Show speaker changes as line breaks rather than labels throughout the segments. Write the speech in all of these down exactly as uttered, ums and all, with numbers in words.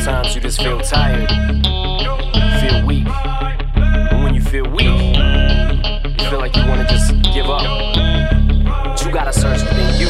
Sometimes you just feel tired, feel weak. And when you feel weak, you feel like you wanna just give up. But you gotta search within you.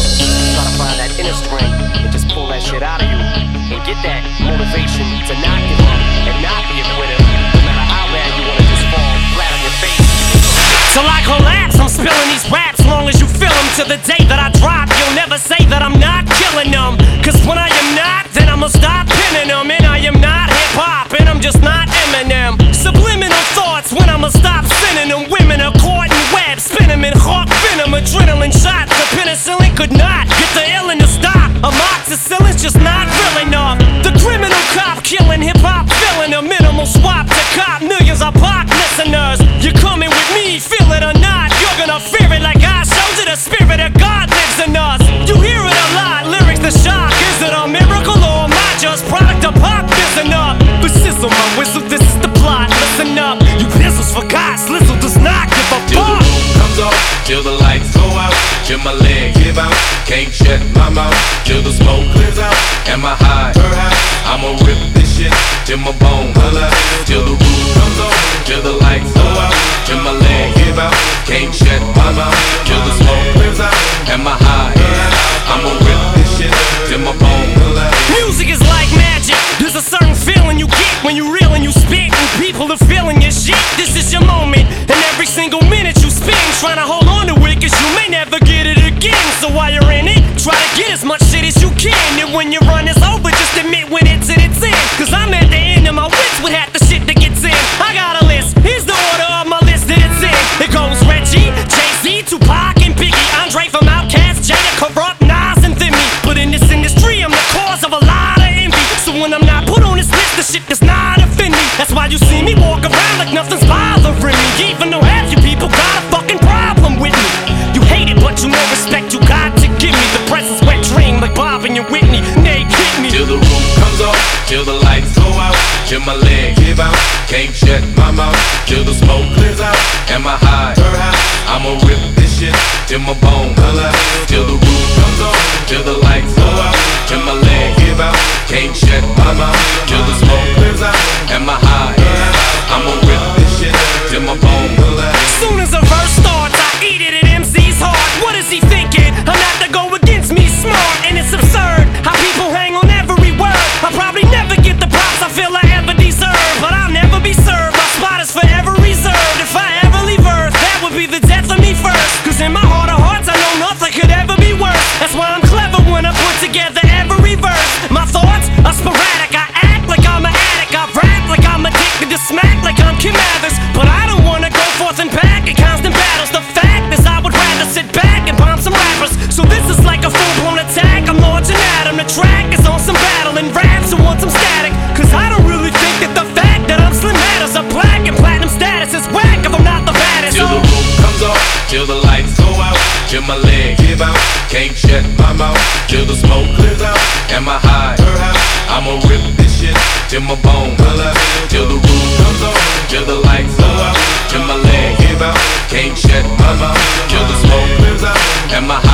Try to find that inner strength and just pull that shit out of you. And get that motivation to not give up and not be a quitter. No matter how bad you wanna just fall flat on your face.
Till I collapse, I'm spilling these raps. Long as you feel them, to the day that I drop, you'll never say that I'm not killing them. Cause when I am not, then I'ma stop pinning them. And I am not hip-hop, and I'm just not Eminem. Subliminal thoughts when I'ma stop sending them. Women are caught in webs, spin them in hawk venom. Adrenaline shots, the penicillin could not get the illin to stop. Amoxicillin's just not real enough. The criminal cop killing hip-hop, filling a minimal swap to cop millions of pop listeners. You're coming with me, feel it or not, you're gonna fear it like I showed you. The spirit of God lives in us. You hear it a lot, lyrics the shock. Is it a miracle or am I just product of pop? Listen up, the sizzle, my whistle, this is the plot. Listen up, you pistols forgot, Slizzle does not give a
till
fuck.
The roof comes off, till the lights go out, till my legs give out, can't shut my mouth, till the smoke clears out, and my high, I'ma rip this shit till my bone holla, till the roof comes off, till the lights go out, till my legs give out, can't shut my mouth, till the smoke clears out, and my high, I'ma rip this shit till my bone holla.
Music is like magic. There's a certain feeling you get when you reel and you spit, and people are feeling your shit. This is your moment, and every single minute you spend trying to hold on to it, cause you may never get it again. So while you're in it, try to get as much shit as you can. And when your run is over, just admit when it's in its end. Cause I'm at the end of my wits with half the shit that gets in. I got a list, here's the order of my list that it's in. It goes Reggie, Jay-Z, Tupac, and Biggie, Andre from Outkast, Jada, Corrupt, Nas, and Thimmy. But in this industry, I'm the cause of a lot of envy. So when I'm not put on this list, the shit does not offend me. That's why you see me walk around like nothing's bothering me. Even though half you people got a fucking problem with me. You hate it, but you know respect you got to give me. The presence wet dream like Bob and your Whitney. Nay, hit me.
Till the roof comes off, till the lights go out, till my legs give out, can't shut my mouth, till the smoke clears out, and my high, I'ma rip this shit till my bone holla, till the roof comes off, till the lights go out, till my legs give out, can't shut my mouth, till the smoke clears out, and my high, I'ma rip this shit till my bone holla.
Soon as a verse starts, I eat it at M C's heart. What is he thinking? I'm not to go against me, smart, and it's absurd how people hang on every word. I'll probably never get the props I feel I ever deserve, but I'll never be served. My spot is forever reserved. If I ever leave Earth, that would be the death of me first. Cause in my heart of hearts, I know nothing could ever be worse. That's why I'm clever when I put together every verse. My thoughts are sporadic. I act like I'm an addict. I rap like I'm addicted to smack like I'm Kim Mathers. But I don't wanna go forth and back in constant battles. The fact is I would rather sit back and bomb some rappers. So this is like a full-blown attack. I'm launching at 'em. The track is on some battle and raps who want some static. Cause I don't really think that the fact that I'm Slim matters. A black and platinum status is whack if I'm not the baddest.
Till the roof comes off, till the lights go out, till my legs give out, can't shut my mouth, till the smoke clears out, and my high, I'ma rip this shit till my bone holla, till the roof comes off, till the lights go out, till my legs give out, can't shut my mouth, till the smoke clears out, and my high